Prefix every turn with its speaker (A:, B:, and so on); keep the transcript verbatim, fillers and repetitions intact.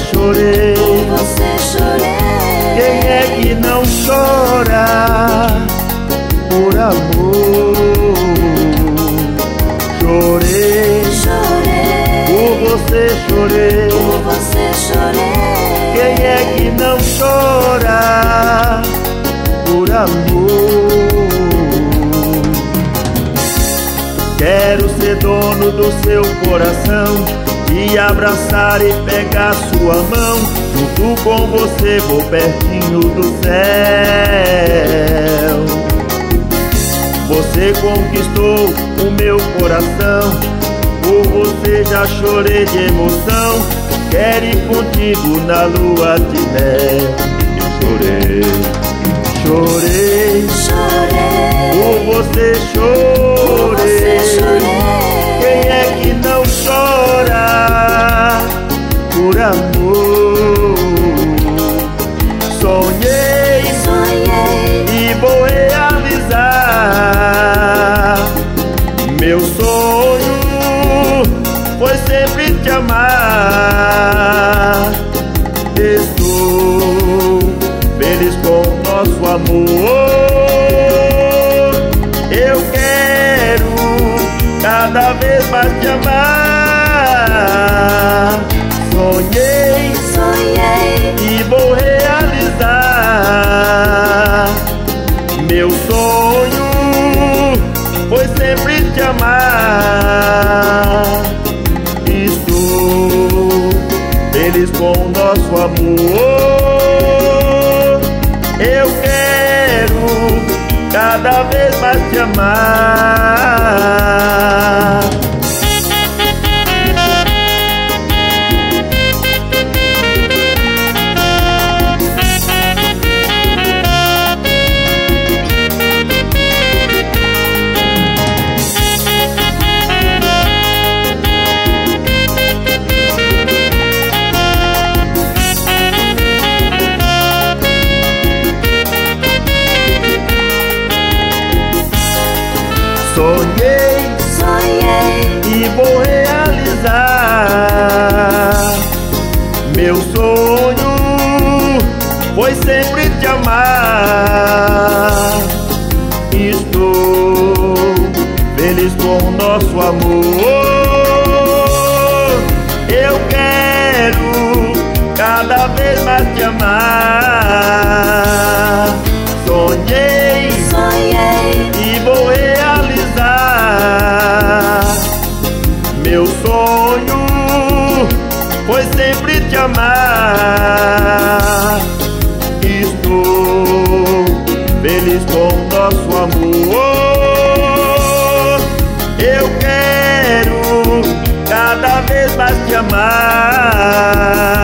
A: chorei,
B: por você chorei.
A: Quem é que não chora por amor? Chorei,
B: Chorei,
A: por você chorei,
B: por você chorei.
A: Quem é que não chora por amor? Quero ser dono do seu coração, te abraçar e pegar sua mão. Junto com você vou pertinho do céu. Você conquistou o meu coração, por você já chorei de emoção. Quero ir contigo na lua de mel. Eu chorei, chorei,
B: Chorei,
A: por você
B: por você
A: chorei.
B: chorei.
A: Quem é que não chora por amor? Sonhei
B: Sonhei,
A: e vou realizar. Meu sonho foi sempre te amar. Estou feliz com o nosso amor. Eu quero cada vez mais te amar. Sonhei
B: sonhei,
A: e vou realizar. Meu sonho foi sempre te amar. Estou feliz com o nosso amor. Eu quero cada vez mais te amar. Sonhei
B: sonhei,
A: e vou realizar. Meu sonho foi sempre te amar. Estou feliz com o nosso amor. Eu quero cada vez mais te amar. Sonhei
B: sonhei,
A: e vou realizar. Meu sonho foi sempre te amar. Estou feliz com o nosso amor. Eu quero cada vez mais te amar.